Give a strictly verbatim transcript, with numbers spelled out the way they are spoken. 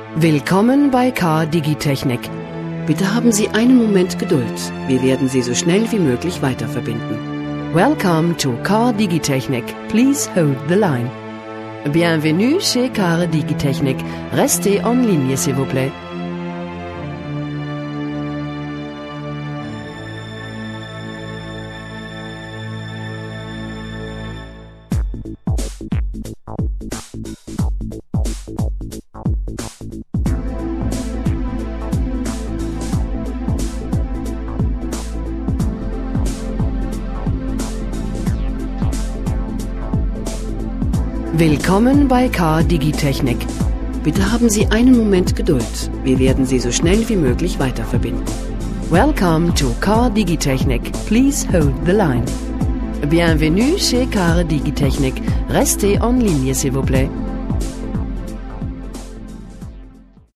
Willkommen bei Car Digitechnik. Bitte haben Sie einen Moment Geduld. Wir werden Sie so schnell wie möglich weiterverbinden. Welcome to Car Digitechnik. Please hold the line. Bienvenue chez Car Digitechnik. Restez en ligne, s'il vous plaît. Willkommen bei Car Digitechnik. Bitte haben Sie einen Moment Geduld. Wir werden Sie so schnell wie möglich weiterverbinden. Welcome to Car Digitechnik. Please hold the line. Bienvenue chez Car Digitechnik. Restez en ligne, s'il vous plaît.